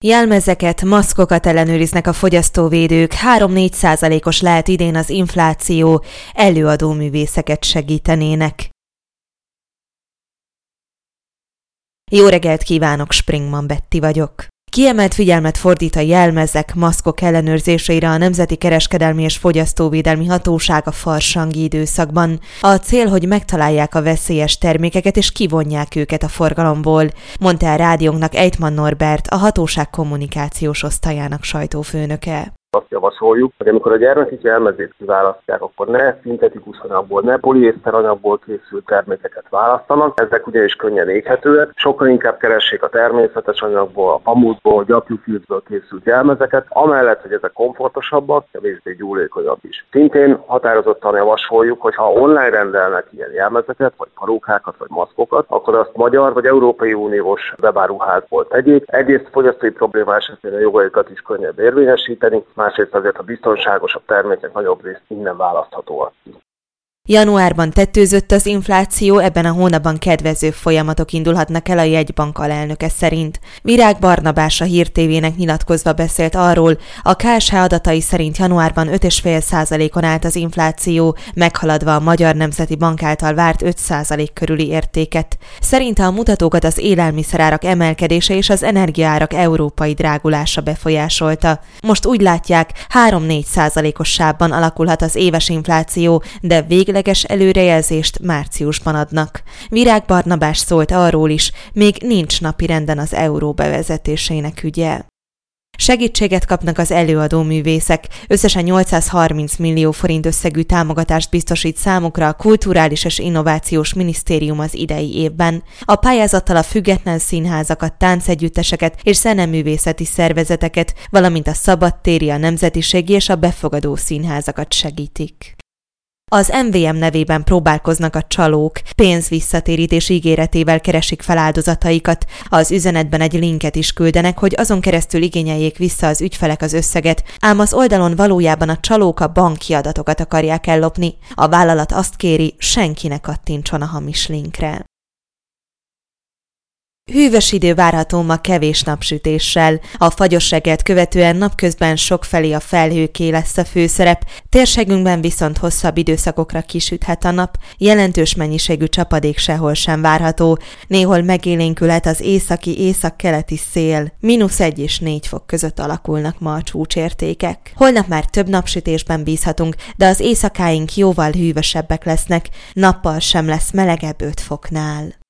Jelmezeket, maszkokat ellenőriznek a fogyasztóvédők, 3-4%-os lehet idén az infláció, előadó művészeket segítenének. Jó reggelt kívánok, Springman Betti vagyok. Kiemelt figyelmet fordít a jelmezek, maszkok ellenőrzésére a Nemzeti Kereskedelmi és Fogyasztóvédelmi Hatóság a farsangi időszakban. A cél, hogy megtalálják a veszélyes termékeket és kivonják őket a forgalomból, mondta a rádiónknak Ejtman Norbert, a hatóság kommunikációs osztályának sajtófőnöke. Azt javasoljuk, hogy amikor a gyermekik jelmezét kiválasztják, akkor ne szintetikus anyagból, ne poliészter anyagból készült termékeket választanak. Ezek ugyanis könnyen éghetőek. Sokkal inkább keressék a természetes anyagból, a pamutból, gyapjúfűzből készült jelmezeket, amellett, hogy ezek komfortosabbak, kevésbé gyúlékonyabb is. Szintén határozottan javasoljuk, hogy ha online rendelnek ilyen jelmezeket, vagy parókákat, vagy maszkokat, akkor azt magyar vagy Európai Uniós webáruházból tegyék. Egyrészt fogyasztói probléma esetén a jogaikat is könnyebb érvényesíteni, másrészt azért a biztonságosabb termékek nagyobb részt innen választhatóak ki. Januárban tettőzött az infláció, ebben a hónapban kedvező folyamatok indulhatnak el a jegybank alelnöke szerint. Virág Barnabás a Hír TV-nek nyilatkozva beszélt arról, a KSH adatai szerint januárban 5,5%-on állt az infláció, meghaladva a Magyar Nemzeti Bank által várt 5% körüli értéket. Szerinte a mutatókat az élelmiszerárak emelkedése és az energiaárak európai drágulása befolyásolta. Most úgy látják, 3-4%-os sávban alakulhat az éves infláció, de végleges előrejelzést márciusban adnak. Virág Barnabás szólt arról is, még nincs napirenden az euró bevezetésének ügye. Segítséget kapnak az előadó művészek. Összesen 830 millió forint összegű támogatást biztosít számukra a Kulturális és Innovációs Minisztérium az idei évben. A pályázattal a független színházakat, táncegyütteseket és zeneművészeti szervezeteket, valamint a szabadtéri, a nemzetiségi és a befogadó színházakat segítik. Az MVM nevében próbálkoznak a csalók, pénzvisszatérítés ígéretével keresik fel áldozataikat. Az üzenetben egy linket is küldenek, hogy azon keresztül igényeljék vissza az ügyfelek az összeget, ám az oldalon valójában a csalók a banki adatokat akarják ellopni. A vállalat azt kéri, senki ne kattintson a hamis linkre. Hűvös idő várható ma kevés napsütéssel. A fagyos reggelt követően napközben sokfelé a felhőké lesz a főszerep, térségünkben viszont hosszabb időszakokra kisüthet a nap, jelentős mennyiségű csapadék sehol sem várható, néhol megélénkülhet az északi-északkeleti szél, -1 és 4 fok között alakulnak ma a csúcsértékek. Holnap már több napsütésben bízhatunk, de az éjszakáink jóval hűvösebbek lesznek, nappal sem lesz melegebb 5 foknál.